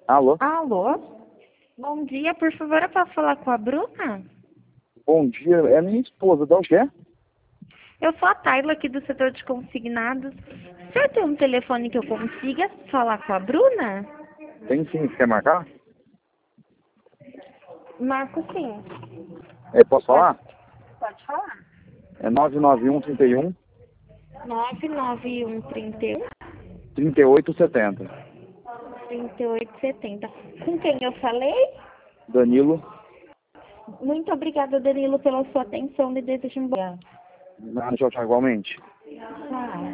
Alô? Alô? Bom dia, por favor, eu posso falar com a Bruna? Bom dia, é minha esposa, de onde que é? Eu sou a Tayla aqui do setor de consignados. O senhor tem um telefone que eu consiga falar com a Bruna? Tem sim, você quer marcar? Marco sim. Posso Pode, falar? pode falar. É 991 31 99131 3870. 3870. Com quem eu falei? Danilo, Muito obrigada, Danilo, pela sua atenção e desejo um bom dia. tchau, tchau, igualmente. Tchau.